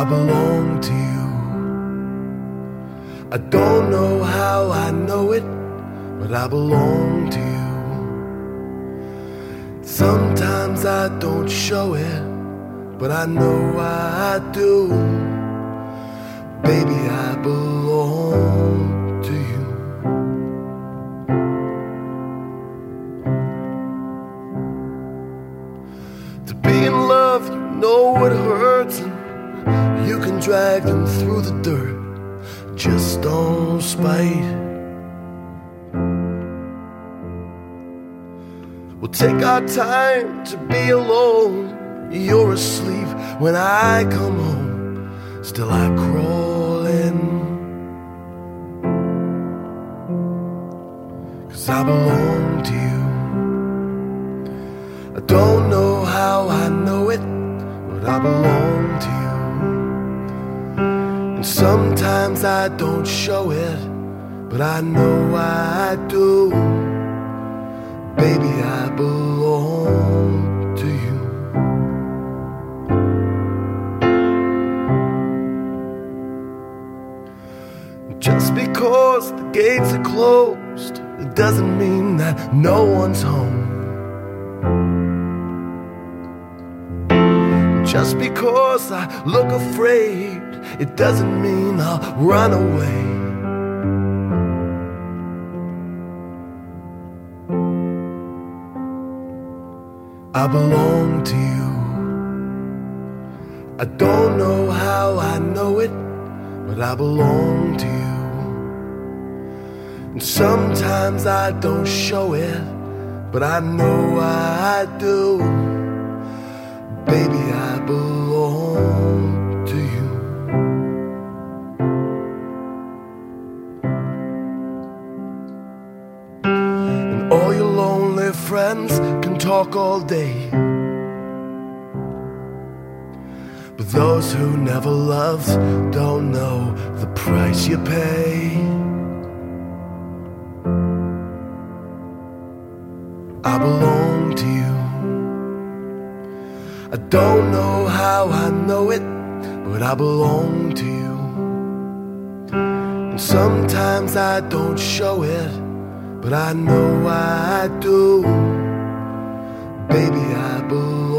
I belong to you. I don't know how I know it, but I belong to you. Sometimes I don't show it, but I know I do. Baby, I belong to you. To be in love, you know it hurts, and you can drag them through the dirt just on spite. We'll take our time to be alone. You're asleep when I come home, still I crawl in. 'Cause I belong to you. I don't know how I know it, but I belong to you. And sometimes I don't show it, but I know I do. Baby, I belong to you. Just because the gates are closed, it doesn't mean that no one's home. Just because I look afraid, it doesn't mean I'll run away. I belong to you. I don't know how I know it, but I belong to you. And sometimes I don't show it, but I know I do. Baby, I belong to you. And all your lonely friends can talk all day, but those who never loved don't know the price you pay. I belong to you. I don't know how I know it, but I belong to you. And sometimes I don't show it, but I know I do. Baby, I belong.